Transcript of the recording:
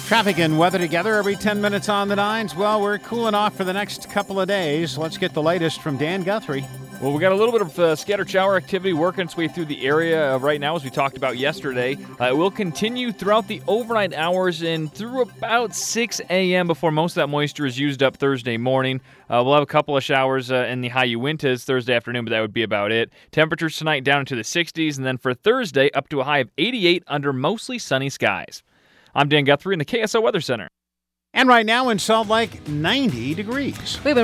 Traffic and weather together every 10 minutes on the nines. Well, we're cooling off for the next couple of days. Let's get the latest from Dan Guthrie. Well, we got a little bit of scattered shower activity working its way through the area right now, as we talked about yesterday. It will continue throughout the overnight hours and through about 6 a.m. before most of that moisture is used up Thursday morning. We'll have a couple of showers in the high Uintas Thursday afternoon, but that would be about it. Temperatures tonight down into the 60s, and then for Thursday up to a high of 88 under mostly sunny skies. I'm Dan Guthrie in the KSO Weather Center. And right now in Salt Lake, 90 degrees. We've been